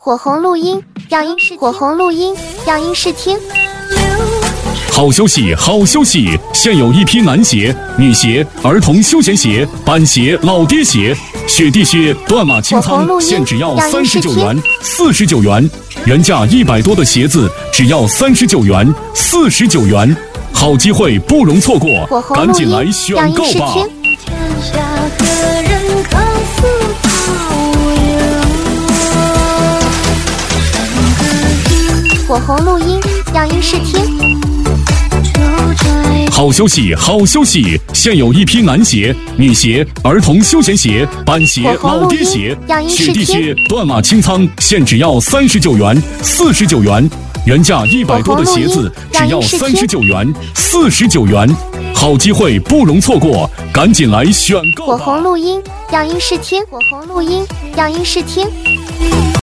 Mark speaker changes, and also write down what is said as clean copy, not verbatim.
Speaker 1: 火红录音，让音视火红录音，让音视听。
Speaker 2: 好消息，好消息！现有一批男鞋、女鞋、儿童休闲鞋、板鞋、老爹鞋、雪地靴、断码清仓，现只要39元、49元，原价100多的鞋子只要39元、49元，好机会不容错过，赶紧来选购吧！
Speaker 1: 火红录音，让音视听。
Speaker 2: 好消息，好消息！现有一批男鞋、女鞋、儿童休闲鞋、板鞋、老爹鞋、雪地靴、断码清仓，现只要39元、49元，原价100多的鞋子只要39元、49元，好机会不容错过，赶紧来选购吧！
Speaker 1: 火红录音，让音视听。火红录音，让音视听。